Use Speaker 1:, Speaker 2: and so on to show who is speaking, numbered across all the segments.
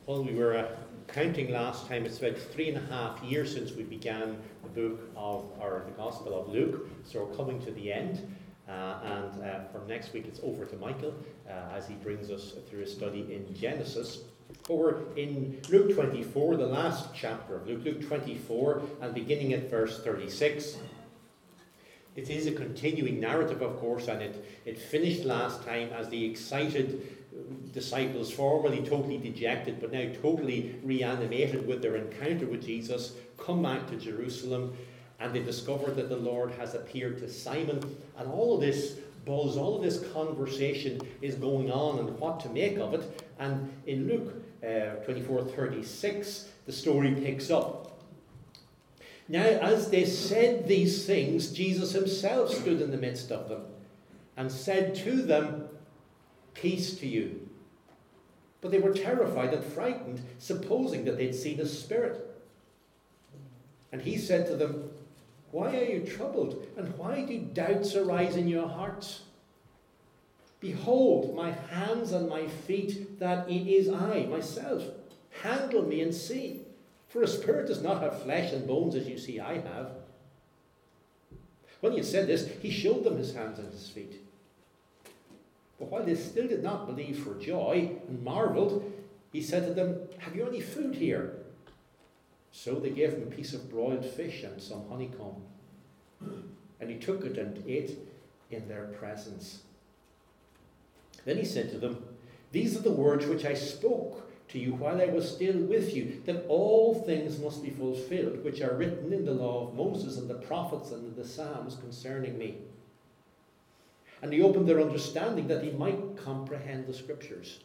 Speaker 1: Well, we were counting last time. It's about 3.5 years since we began the Gospel of Luke. So we're coming to the end. From next week, it's over to Michael as he brings us through a study in Genesis. But we're in Luke 24, the last chapter of Luke. Luke 24, and beginning at verse 36. It is a continuing narrative, of course, and it finished last time as the excited disciples, formerly totally dejected, but now totally reanimated with their encounter with Jesus, come back to Jerusalem, and they discover that the Lord has appeared to Simon. And all of this buzz, all of this conversation is going on, and what to make of it. And in Luke 24:36, the story picks up. Now, as they said these things, Jesus himself stood in the midst of them and said to them, "Peace to you." But they were terrified and frightened, supposing that they'd seen a spirit. And he said to them, "Why are you troubled, and why do doubts arise in your hearts? Behold my hands and my feet, that it is I myself. Handle me and see. For a spirit does not have flesh and bones as you see I have." When he had said this, he showed them his hands and his feet. But while they still did not believe for joy and marveled, he said to them, "Have you any food here?" So they gave him a piece of broiled fish and some honeycomb. And he took it and ate in their presence. Then he said to them, "These are the words which I spoke to you while I was still with you, that all things must be fulfilled, which are written in the law of Moses and the prophets and in the Psalms concerning me." And he opened their understanding that they might comprehend the scriptures.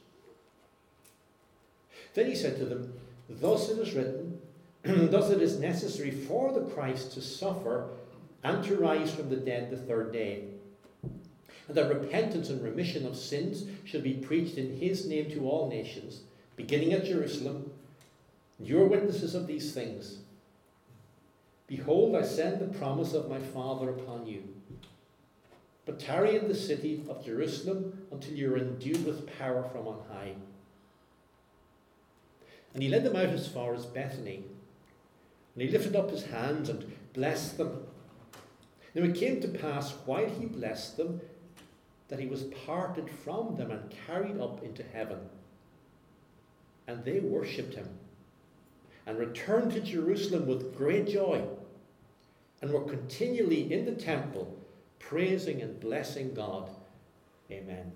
Speaker 1: Then he said to them, "Thus it is written, thus it is necessary for the Christ to suffer and to rise from the dead the third day, and that repentance and remission of sins should be preached in his name to all nations, beginning at Jerusalem. And you are witnesses of these things. Behold, I send the promise of my Father upon you. But tarry in the city of Jerusalem until you are endued with power from on high." And he led them out as far as Bethany. And he lifted up his hands and blessed them. Now it came to pass, while he blessed them, that he was parted from them and carried up into heaven. And they worshipped him, and returned to Jerusalem with great joy, and were continually in the temple, praising and blessing God. Amen.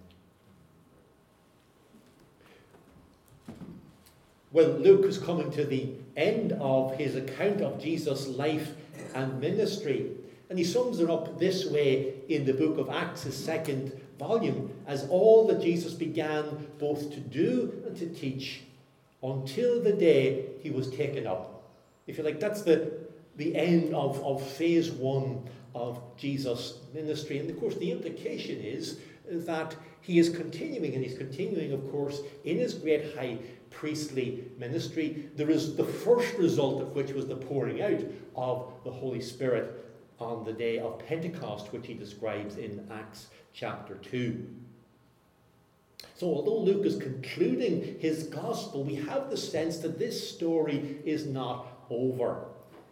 Speaker 1: Well, Luke is coming to the end of his account of Jesus' life and ministry. And he sums it up this way in the book of Acts, his second volume, as all that Jesus began both to do and to teach until the day he was taken up. If you like, that's the end of phase one of Jesus' ministry. And of course, the implication is that he is continuing, and he's continuing, of course, in his great high priestly ministry. There is the first result of which was the pouring out of the Holy Spirit on the day of Pentecost, which he describes in Acts chapter 2. So although Luke is concluding his gospel, we have the sense that this story is not over.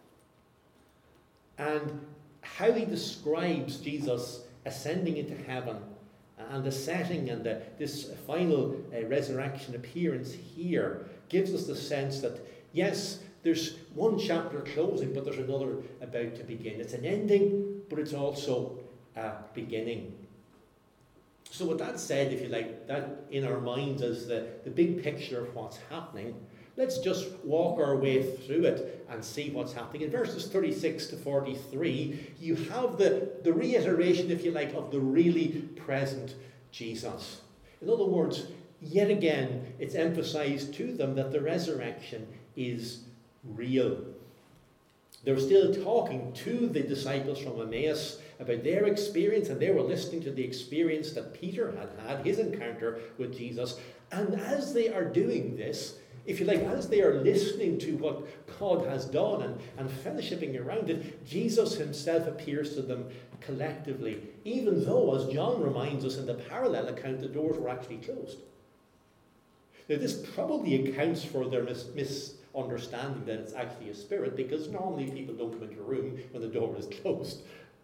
Speaker 1: And how he describes Jesus ascending into heaven and the setting and this final resurrection appearance here gives us the sense that, yes, there's one chapter closing, but there's another about to begin. It's an ending, but it's also a beginning. So with that said, if you like, that in our minds as the big picture of what's happening, let's just walk our way through it and see what's happening. In verses 36 to 43, you have the reiteration, if you like, of the really present Jesus. In other words, yet again, it's emphasized to them that the resurrection is real. They're still talking to the disciples from Emmaus about their experience, and they were listening to the experience that Peter had, his encounter with Jesus. And as they are doing this, if you like, as they are listening to what God has done and fellowshipping around it, Jesus himself appears to them collectively, even though, as John reminds us in the parallel account, the doors were actually closed. Now, this probably accounts for their misunderstanding that it's actually a spirit, because normally people don't come into a room when the door is closed.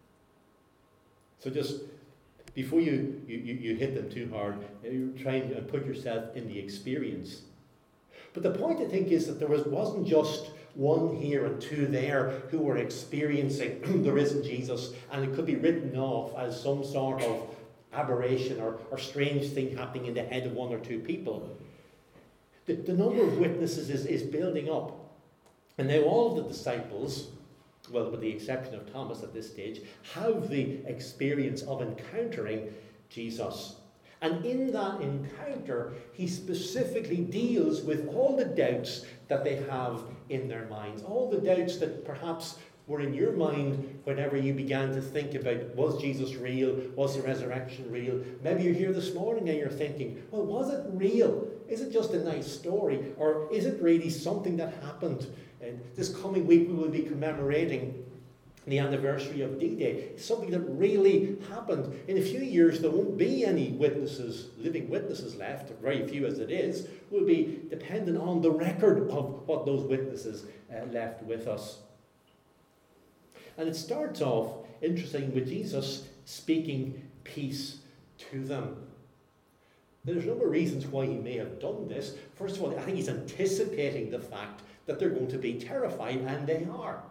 Speaker 1: So just before you hit them too hard, you try and put yourself in the experience. But the point, I think, is that there wasn't just one here and two there who were experiencing the risen Jesus, and it could be written off as some sort of aberration or strange thing happening in the head of one or two people. The number of witnesses is building up. And now all of the disciples, well, with the exception of Thomas at this stage, have the experience of encountering Jesus. And in that encounter, he specifically deals with all the doubts that they have in their minds, all the doubts that perhaps were in your mind whenever you began to think about, was Jesus real? Was the resurrection real? Maybe you're here this morning and you're thinking, well, was it real? Is it just a nice story? Or is it really something that happened? And this coming week we will be commemorating the anniversary of D-Day. It's something that really happened. In a few years there won't be any witnesses, living witnesses left, very few as it is. We'll be dependent on the record of what those witnesses left with us. And it starts off, interesting, with Jesus speaking peace to them. There's a number of reasons why he may have done this. First of all, I think he's anticipating the fact that they're going to be terrified, and they are.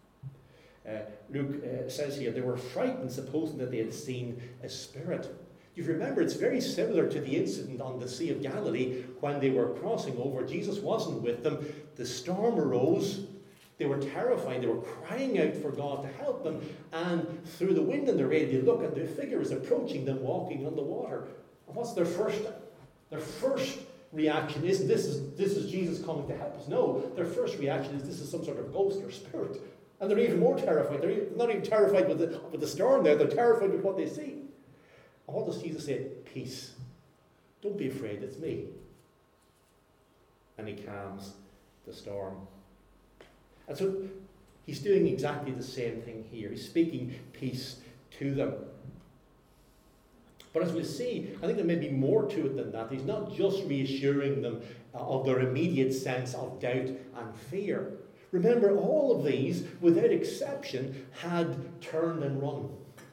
Speaker 1: Luke says here, they were frightened, supposing that they had seen a spirit. You remember, it's very similar to the incident on the Sea of Galilee when they were crossing over. Jesus wasn't with them. The storm arose. They were terrified. They were crying out for God to help them. And through the wind and the rain, they look, and the figure is approaching them, walking on the water. And what's their first reaction? Isn't this is Jesus coming to help us? No, their first reaction is this is some sort of ghost or spirit. And they're even more terrified. They're not even terrified with the storm there. They're terrified with what they see. And what does Jesus say? Peace. Don't be afraid, it's me. And he calms the storm. And so he's doing exactly the same thing here. He's speaking peace to them. But as we'll see, I think there may be more to it than that. He's not just reassuring them of their immediate sense of doubt and fear. Remember, all of these, without exception, had turned and run.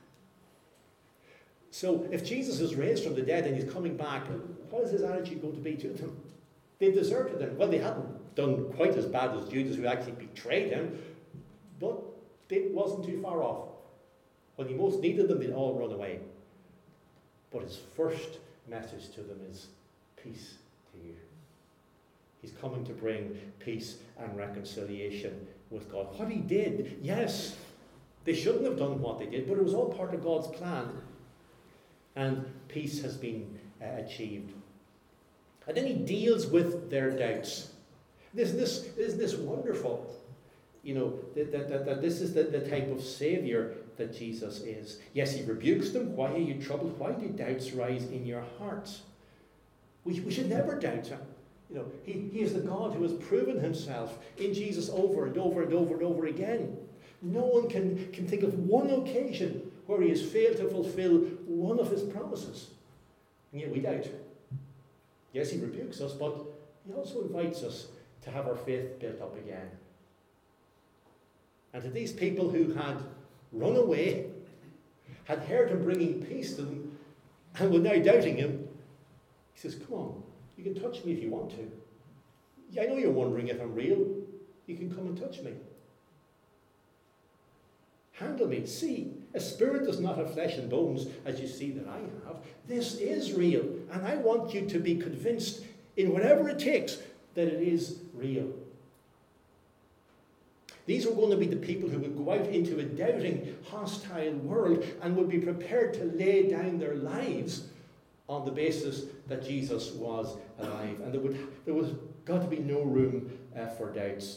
Speaker 1: So if Jesus is raised from the dead and he's coming back, what is his attitude going to be to them? They deserted him. Well, they hadn't done quite as bad as Judas, who actually betrayed him, but it wasn't too far off. When he most needed them, they'd all run away. But his first message to them is peace to you. He's coming to bring peace and reconciliation with God. What he did, yes, they shouldn't have done what they did, but it was all part of God's plan. And peace has been achieved. And then he deals with their doubts. Isn't this wonderful? You know, that this is the type of Saviour that Jesus is. Yes, he rebukes them. Why are you troubled? Why do doubts rise in your hearts? We should never doubt him. You know, he is the God who has proven himself in Jesus over and over and over and over again. No one can think of one occasion where he has failed to fulfill one of his promises. And yet we doubt. Yes, he rebukes us, but he also invites us to have our faith built up again. And to these people who had run away, had heard him bringing peace to them, and were now doubting him, he says, come on, you can touch me if you want to. Yeah, I know you're wondering if I'm real. You can come and touch me. Handle me. See, a spirit does not have flesh and bones as you see that I have. This is real. And I want you to be convinced in whatever it takes that it is real. These were going to be the people who would go out into a doubting, hostile world and would be prepared to lay down their lives on the basis that Jesus was alive. And there was got to be no room for doubts.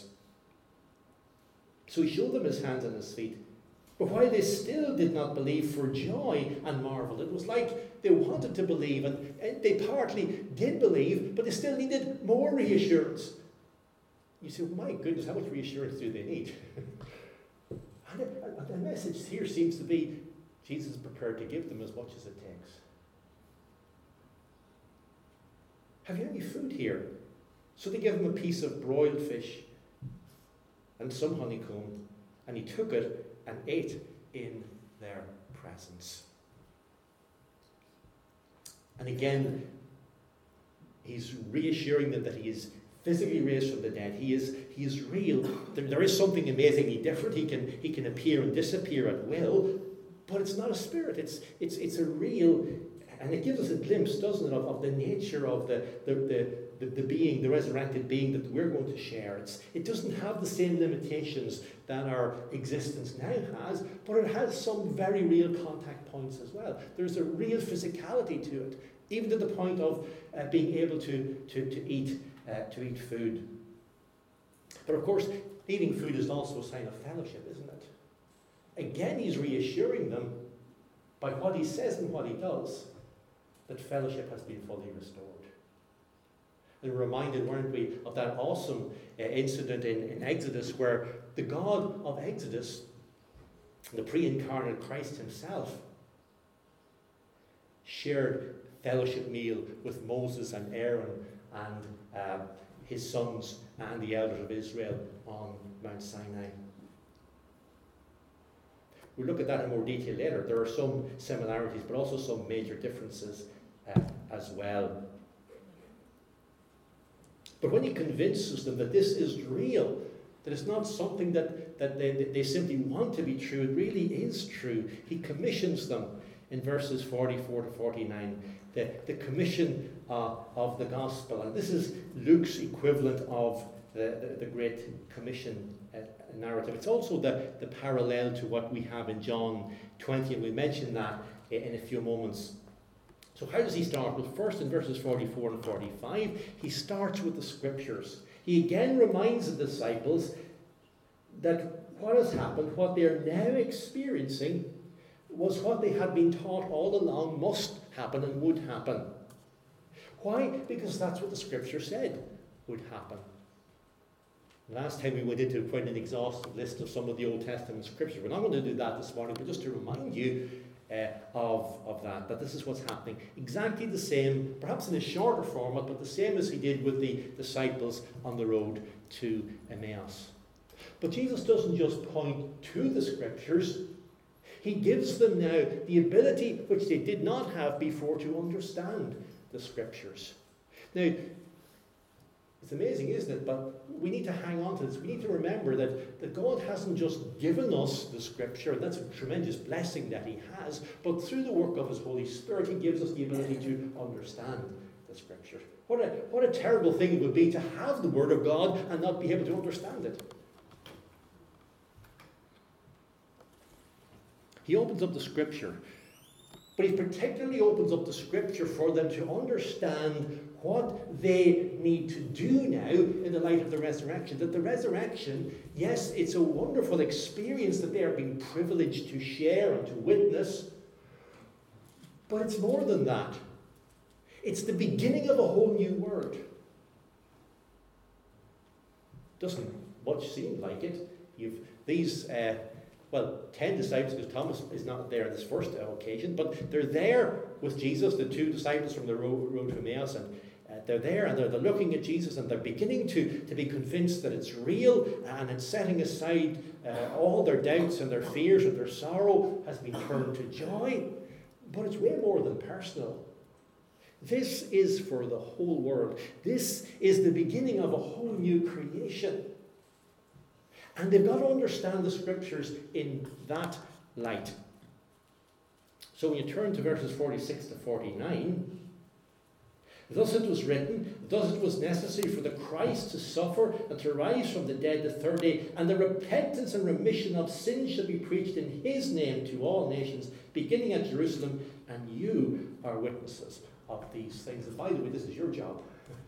Speaker 1: So he showed them his hands and his feet. But while they still did not believe for joy and marveled, it was like they wanted to believe, and they partly did believe, but they still needed more reassurance. You say, my goodness, how much reassurance do they need? And the message here seems to be Jesus is prepared to give them as much as it takes. have you any food here? So they gave him a piece of broiled fish and some honeycomb, and he took it and ate in their presence. And again, he's reassuring them that he is physically raised from the dead. He is real. There is something amazingly different. He can appear and disappear at will, but it's not a spirit. It's a real, and it gives us a glimpse, doesn't it, of the nature of the being, the resurrected being that we're going to share. It doesn't have the same limitations that our existence now has, but it has some very real contact points as well. There's a real physicality to it, even to the point of being able to eat food. But of course, eating food is also a sign of fellowship, isn't it? Again, he's reassuring them by what he says and what he does that fellowship has been fully restored. And we're reminded, weren't we, of that awesome incident in Exodus where the God of Exodus, the pre-incarnate Christ himself, shared fellowship meal with Moses and Aaron and his sons and the elders of Israel on Mount Sinai. We'll look at that in more detail later. There are some similarities, but also some major differences as well. But when he convinces them that this is real, that it's not something that they simply want to be true, it really is true, he commissions them in verses 44 to 49, the commission of the gospel. And this is Luke's equivalent of the Great Commission narrative. It's also the parallel to what we have in John 20, and we'll mention that in a few moments. So how does he start? Well, first in verses 44 and 45, he starts with the scriptures. He again reminds the disciples that what has happened, what they are now experiencing, was what they had been taught all along must happen and would happen. Why? Because that's what the scripture said would happen. Last time we went into quite an exhaustive list of some of the Old Testament scriptures. We're not going to do that this morning, but just to remind you of that this is what's happening. Exactly the same, perhaps in a shorter format, but the same as he did with the disciples on the road to Emmaus. But Jesus doesn't just point to the scriptures. He gives them now the ability which they did not have before to understand the scriptures. Now, it's amazing, isn't it? But we need to hang on to this. We need to remember that God hasn't just given us the scripture, and that's a tremendous blessing that he has, but through the work of his Holy Spirit, he gives us the ability to understand the scripture. What a terrible thing it would be to have the word of God and not be able to understand it. He opens up the scripture, but he particularly opens up the scripture for them to understand what they need to do now in the light of the resurrection. That the resurrection, yes, it's a wonderful experience that they are being privileged to share and to witness, but it's more than that. It's the beginning of a whole new world. Doesn't much seem like it. You've these 10 disciples, because Thomas is not there on this first occasion, but they're there with Jesus, the two disciples from the road to Emmaus, and they're there and they're looking at Jesus and they're beginning to be convinced that it's real, and it's setting aside all their doubts and their fears and their sorrow has been turned to joy. But it's way more than personal. This is for the whole world. This is the beginning of a whole new creation. And they've got to understand the scriptures in that light. So when you turn to verses 46 to 49, thus it was written, thus it was necessary for the Christ to suffer and to rise from the dead the third day, and the repentance and remission of sins shall be preached in his name to all nations, beginning at Jerusalem, and you are witnesses of these things. And by the way, this is your job.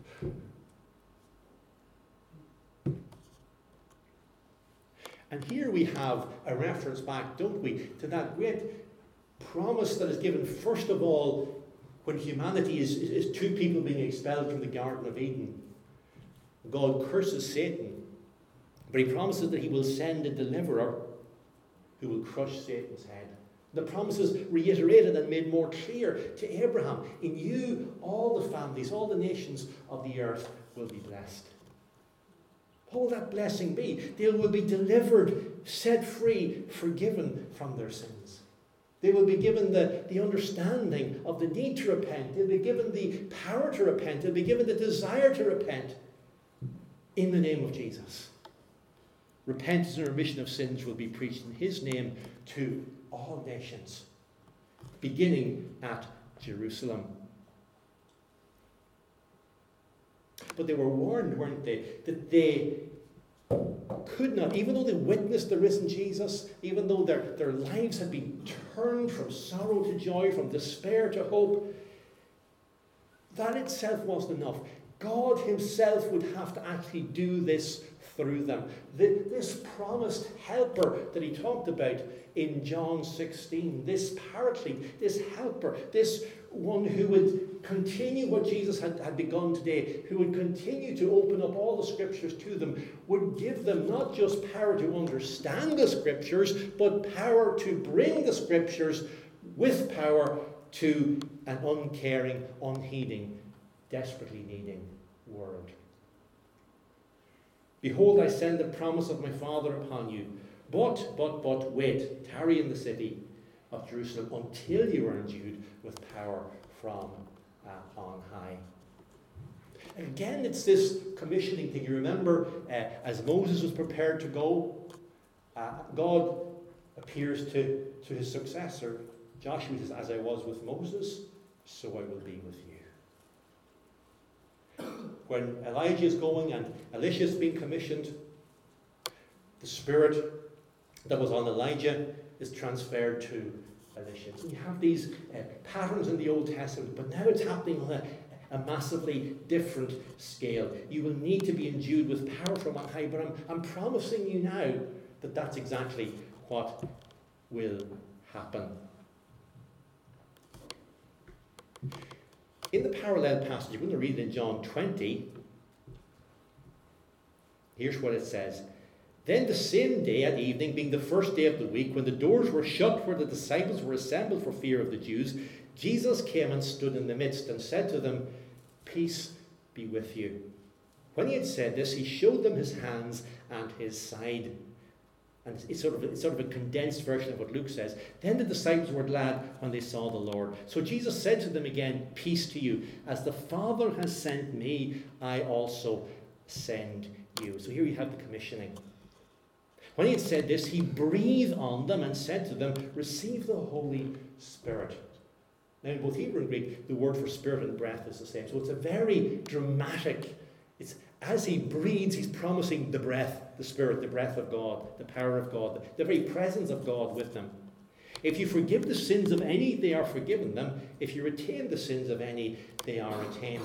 Speaker 1: And here we have a reference back, don't we, to that great promise that is given, first of all, when humanity is two people being expelled from the Garden of Eden. God curses Satan, but he promises that he will send a deliverer who will crush Satan's head. The promise is reiterated and made more clear to Abraham. In you, all the families, all the nations of the earth will be blessed. What will that blessing be? They will be delivered, set free, forgiven from their sins. They will be given the understanding of the need to repent. They'll be given the power to repent. They'll be given the desire to repent in the name of Jesus. Repentance and remission of sins will be preached in his name to all nations, beginning at Jerusalem. But they were warned, weren't they, that they could not, even though they witnessed the risen Jesus, even though their lives had been turned from sorrow to joy, from despair to hope, that itself wasn't enough. God himself would have to actually do this through them. This promised helper that he talked about in John 16, this paraclete, this helper, this one who would continue what Jesus had begun today, who would continue to open up all the scriptures to them, would give them not just power to understand the scriptures, but power to bring the scriptures with power to an uncaring, unheeding, desperately needing world. Behold, I send the promise of my Father upon you. But wait, tarry in the city of Jerusalem until you are endued with power from on high. Again, it's this commissioning thing. You remember, as Moses was prepared to go, God appears to his successor. Joshua says, as I was with Moses, so I will be with you. When Elijah is going and Elisha is being commissioned, the spirit that was on Elijah is transferred to Elisha. So you have these patterns in the Old Testament, but now it's happening on a massively different scale. You will need to be endued with power from on high, but I'm promising you now that that's exactly what will happen. In the parallel passage, we're going to read it in John 20. Here's what it says. Then the same day at evening, being the first day of the week, when the doors were shut where the disciples were assembled for fear of the Jews, Jesus came and stood in the midst and said to them, Peace be with you. When he had said this, he showed them his hands and his side. And it's sort of a condensed version of what Luke says. Then the disciples were glad when they saw the Lord. So Jesus said to them again, Peace to you. As the Father has sent me, I also send you. So here you have the commissioning. When he had said this, he breathed on them and said to them, Receive the Holy Spirit. Now in both Hebrew and Greek, the word for spirit and breath is the same. So it's a very dramatic, it's as he breathes, he's promising the breath, the Spirit, the breath of God, the power of God, the very presence of God with them. If you forgive the sins of any, they are forgiven them. If you retain the sins of any, they are retained.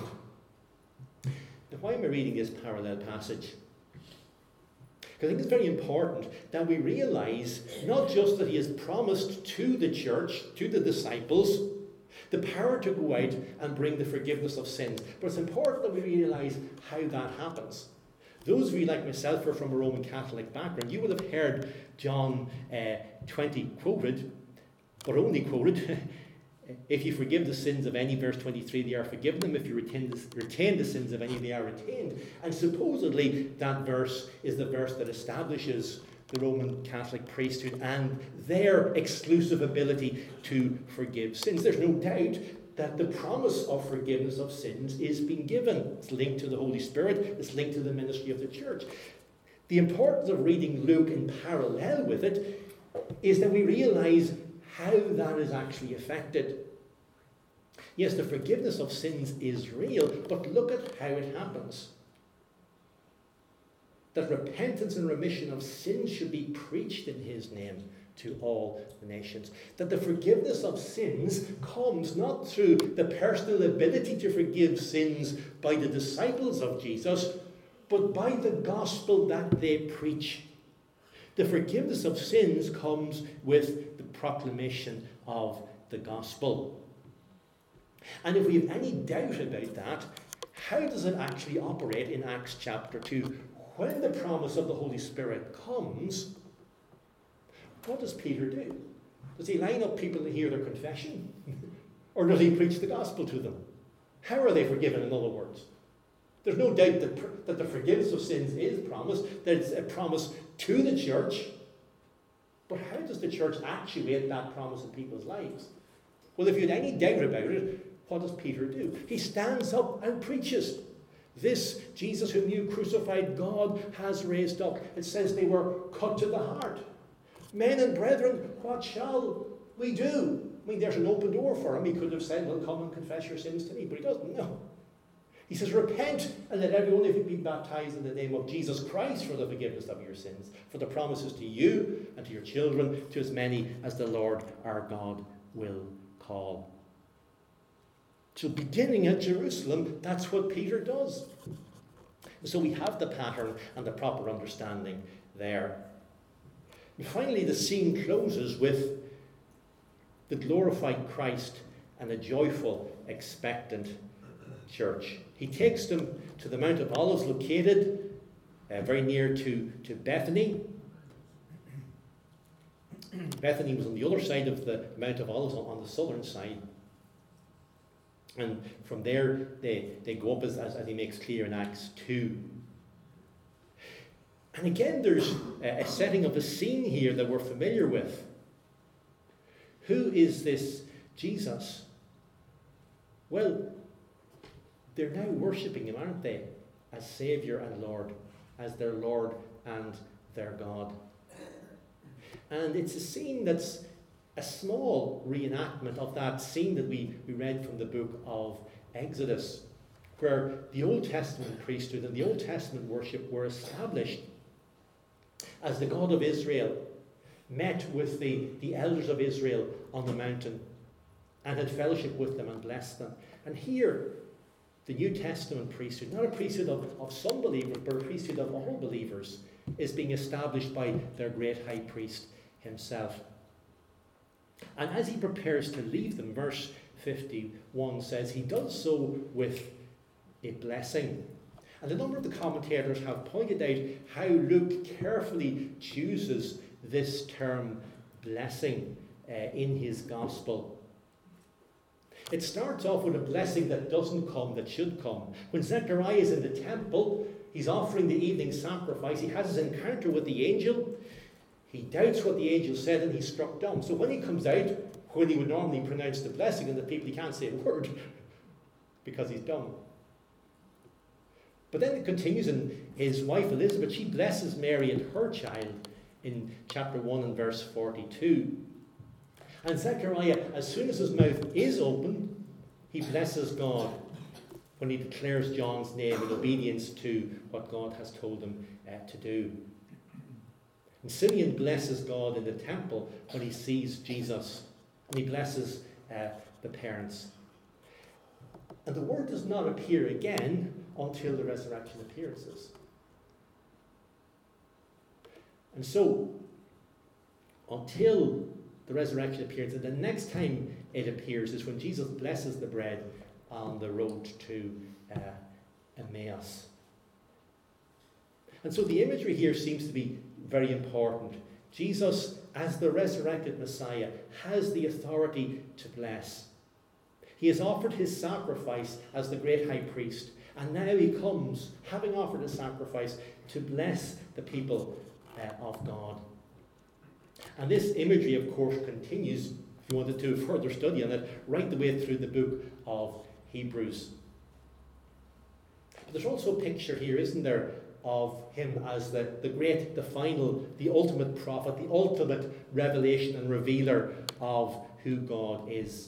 Speaker 1: Now, why am I reading this parallel passage? Because I think it's very important that we realize not just that he has promised to the church, to the disciples, the power to go out and bring the forgiveness of sins. But it's important that we realize how that happens. Those of you like myself who are from a Roman Catholic background, you will have heard John 20 quoted, but only quoted. If you forgive the sins of any, verse 23, they are forgiven them. If you retain the sins of any, they are retained. And supposedly that verse is the verse that establishes the Roman Catholic priesthood and their exclusive ability to forgive sins. There's no doubt that the promise of forgiveness of sins is being given. It's linked to the Holy Spirit. It's linked to the ministry of the church. The importance of reading Luke in parallel with it is that we realize how that is actually affected. Yes, the forgiveness of sins is real, but look at how it happens. That repentance and remission of sins should be preached in his name to all the nations. That the forgiveness of sins comes not through the personal ability to forgive sins by the disciples of Jesus, but by the gospel that they preach. The forgiveness of sins comes with the proclamation of the gospel. And if we have any doubt about that, how does it actually operate in Acts chapter 2? When the promise of the Holy Spirit comes, what does Peter do? Does he line up people to hear their confession? Or does he preach the gospel to them? How are they forgiven, in other words? There's no doubt that the forgiveness of sins is promised, that it's a promise to the church. But how does the church actuate that promise in people's lives? Well, if you had any doubt about it, what does Peter do? He stands up and preaches. This Jesus whom you crucified, God has raised up. It says they were cut to the heart. Men and brethren, what shall we do? I mean, there's an open door for him. He could have said, well, come and confess your sins to me. But he doesn't. No. He says, repent and let every one of you be baptized in the name of Jesus Christ for the forgiveness of your sins, for the promises to you and to your children, to as many as the Lord our God will call. So beginning at Jerusalem, that's what Peter does. So we have the pattern and the proper understanding there. And finally, the scene closes with the glorified Christ and a joyful, expectant church. He takes them to the Mount of Olives, located very near to Bethany. Bethany was on the other side of the Mount of Olives, on the southern side. And from there, they go up, as he makes clear in Acts 2. And again, there's a setting of a scene here that we're familiar with. Who is this Jesus? Well, they're now worshipping him, aren't they? As Saviour and Lord, as their Lord and their God. And it's a scene that's a small reenactment of that scene that we read from the book of Exodus, where the Old Testament priesthood and the Old Testament worship were established as the God of Israel met with the elders of Israel on the mountain and had fellowship with them and blessed them. And here, the New Testament priesthood, not a priesthood of some believers, but a priesthood of all believers, is being established by their great high priest himself. And as he prepares to leave them, verse 51 says he does so with a blessing. And a number of the commentators have pointed out how Luke carefully chooses this term blessing in his gospel. It starts off with a blessing that doesn't come, that should come. When Zechariah is in the temple, he's offering the evening sacrifice. He has his encounter with the angel. He doubts what the angel said and he's struck dumb. So when he comes out, when he would normally pronounce the blessing on the people, he can't say a word because he's dumb. But then it continues, and his wife Elizabeth, she blesses Mary and her child in chapter 1 and verse 42. And Zechariah, as soon as his mouth is open, he blesses God when he declares John's name in obedience to what God has told him to do. And Simeon blesses God in the temple when he sees Jesus. And he blesses the parents. And the word does not appear again until the resurrection appearances. And so, until the resurrection appears, and the next time it appears is when Jesus blesses the bread on the road to Emmaus. And so the imagery here seems to be very important. Jesus, as the resurrected Messiah, has the authority to bless. He has offered his sacrifice as the great high priest, and now he comes, having offered his sacrifice, to bless the people of God. And this imagery, of course, continues, if you wanted to further study on it, right the way through the book of Hebrews. But there's also a picture here, isn't there, of him as the great, the final, the ultimate prophet, the ultimate revelation and revealer of who God is.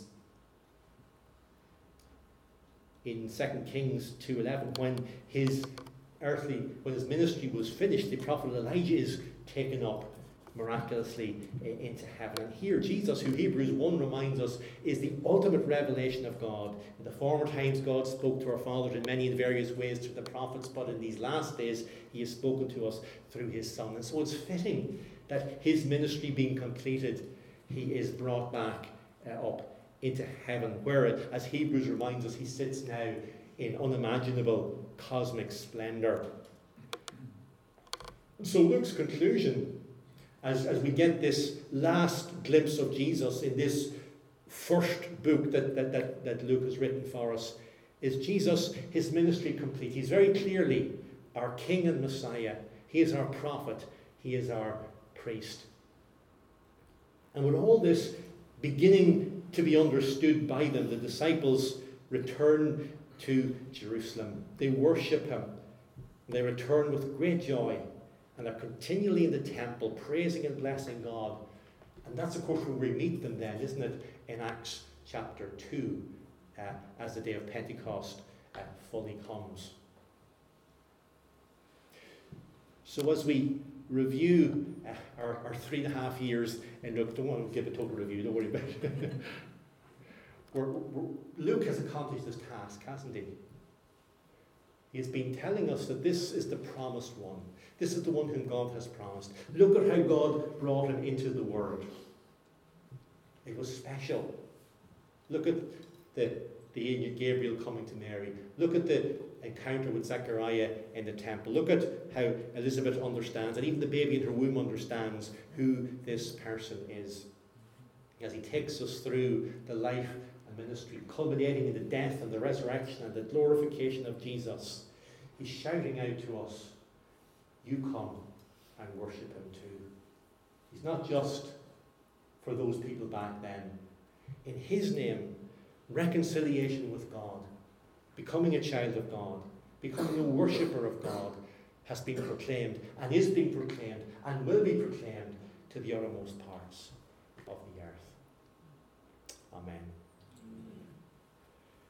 Speaker 1: In 2 Kings 2:11, when his ministry was finished, the prophet Elijah is taken up miraculously into heaven. And here Jesus, who Hebrews 1 reminds us, is the ultimate revelation of God. In the former times God spoke to our fathers in many and various ways through the prophets, but in these last days he has spoken to us through his Son. And so it's fitting that his ministry being completed, he is brought back up into heaven, where, as Hebrews reminds us, he sits now in unimaginable cosmic splendour. So Luke's conclusion as we get this last glimpse of Jesus in this first book that Luke has written for us, is Jesus, his ministry complete. He's very clearly our King and Messiah. He is our prophet. He is our priest. And with all this beginning to be understood by them, the disciples return to Jerusalem. They worship him. They return with great joy and are continually in the temple praising and blessing God. And that's, of course, where we meet them then, isn't it, in Acts chapter 2, as the day of Pentecost fully comes. So as we review our 3.5 years, and look, don't want to give a total review, don't worry about it. Luke has accomplished this task, hasn't he? He has been telling us that this is the promised one. This is the one whom God has promised. Look at how God brought him into the world. It was special. Look at the angel Gabriel coming to Mary. Look at the encounter with Zechariah in the temple. Look at how Elizabeth understands, and even the baby in her womb understands who this person is. As he takes us through the life and ministry, culminating in the death and the resurrection and the glorification of Jesus, he's shouting out to us, you come and worship him too. He's not just for those people back then. In his name, reconciliation with God, becoming a child of God, becoming a worshipper of God, has been proclaimed and is being proclaimed and will be proclaimed to the uttermost parts of the earth. Amen.